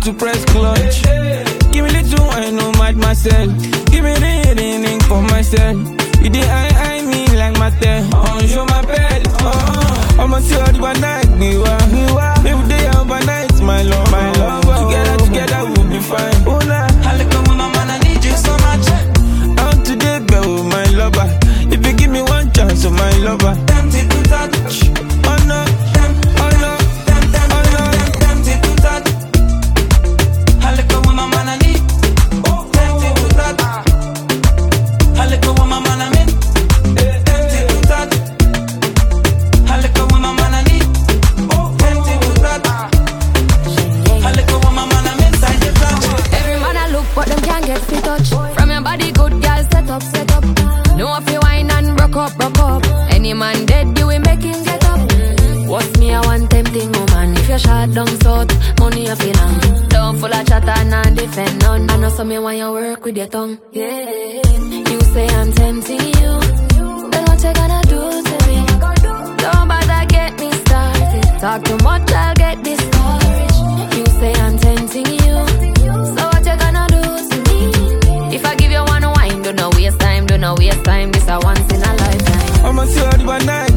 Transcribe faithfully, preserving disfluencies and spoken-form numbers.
to press clutch. Give me little wine, no mad myself. Give me the ring, ring for myself. You the eye, I me like my tail. Oh, show my bed. Oh, I'ma see all the one night, me wa. Every day overnight, my love, my love. Together, together we'll be fine. Oh, nah. I look at my man, I need you so much. Out today, girl, my lover. If you give me one chance, oh my lover. Tempted to touch. Oh no, oh no, oh no. Tempted to touch. I look at my man, I need. Tempted to touch. I look at my man, I mean. Tempted to touch. I look at my man, I need. Tempted to touch. I look at my man, I'm inside the touch. Every man I look, but them can't get fit touch. From your body, good girl, set up, set up. No if you wine and broke up, broke up. Any man dead, you will make him get up. What's me, I want tempting woman. If you shot down south, money you feel on. Don't full of chatter and defend none. I know some me want you work with your tongue. Yeah, you say I'm tempting you. Then what you gonna do to me? Don't bother get me started. Talk too much, I'll get discouraged. You say I'm tempting you. So what you gonna do to me? If I give you one wine, do not waste time, do not waste time. This a once in a lifetime. I'ma see all the one night.